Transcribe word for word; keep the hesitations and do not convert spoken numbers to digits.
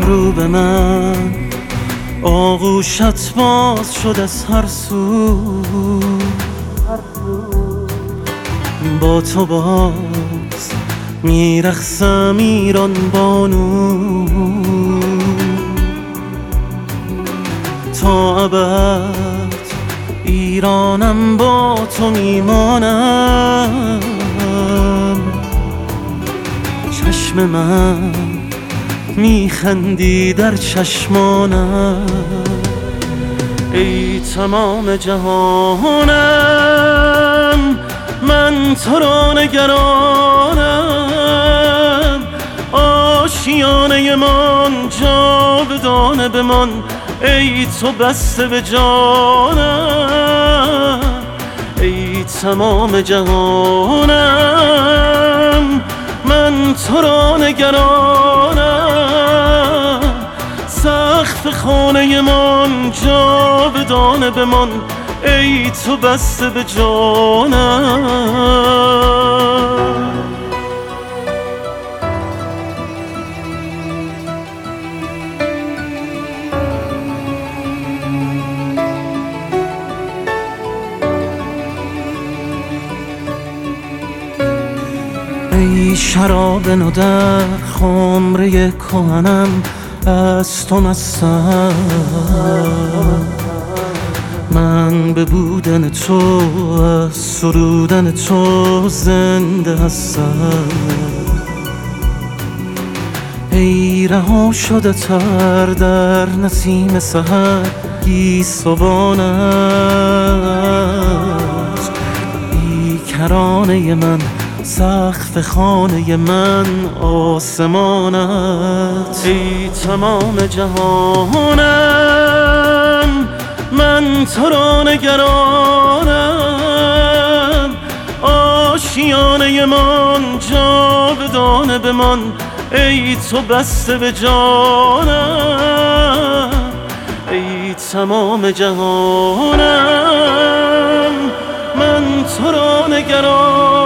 رو به من، آغوشت باز شد از هر سو، با تو باز میرقصم ایران بانو، تا ابد ایرانم با تو میمانم. چشم من میخندی در چشمانم، ای تمام جهانم من تو را نگرانم. آشیانه من جاودانه بمان، ای تو بسته به جانم. ای تمام جهانم من تو را نگرانم. سقف خانه من جاودانه بمان، ای تو بسته به جانم. ای شراب نو در خمره کهنم، از تو مستم. من به بودن تو، از سرودن تو زنده هستم. ای رها شده تر در نسیم سحر گیسوان است. ای کرانه من سقف خانه من آسمانت. ای تمام جهانم من تو را نگرانم. آشیانه من جاودانه بمان، ای تو بسته به جانم. ای تمام جهانم من تو را نگرانم.